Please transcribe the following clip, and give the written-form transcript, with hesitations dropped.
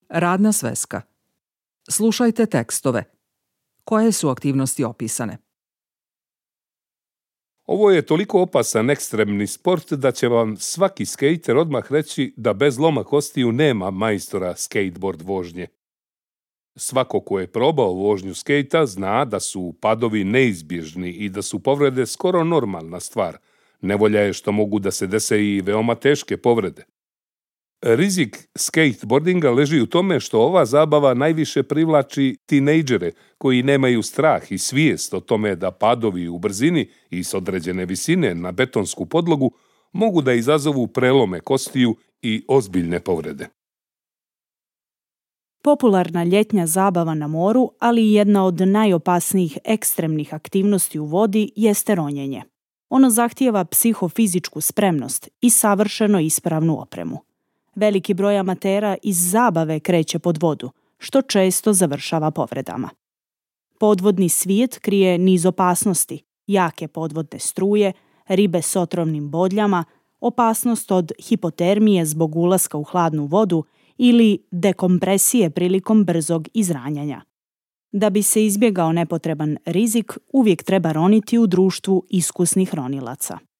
Radna sveska. Slušajte tekstove. Koje su aktivnosti opisane? Ovo je toliko opasan ekstremni sport da će vam svaki skejter odmah reći da bez loma kostiju nema majstora skateboard vožnje. Svako ko je probao vožnju skejta zna da su padovi neizbježni i da su povrede skoro normalna stvar. Nevolja je što mogu da se dese i veoma teške povrede. Rizik skateboardinga leži u tome što ova zabava najviše privlači tinejdžere koji nemaju strah i svijest o tome da padovi u brzini i s određene visine na betonsku podlogu mogu da izazovu prelome kostiju i ozbiljne povrede. Popularna ljetnja zabava na moru, ali i jedna od najopasnijih ekstremnih aktivnosti u vodi jeste ronjenje. Ono zahtijeva psihofizičku spremnost i savršeno ispravnu opremu. Veliki broj amatera iz zabave kreće pod vodu, što često završava povredama. Podvodni svijet krije niz opasnosti, jake podvodne struje, ribe s otrovnim bodljama, opasnost od hipotermije zbog ulaska u hladnu vodu ili dekompresije prilikom brzog izranjanja. Da bi se izbjegao nepotreban rizik, uvijek treba roniti u društvu iskusnih ronilaca.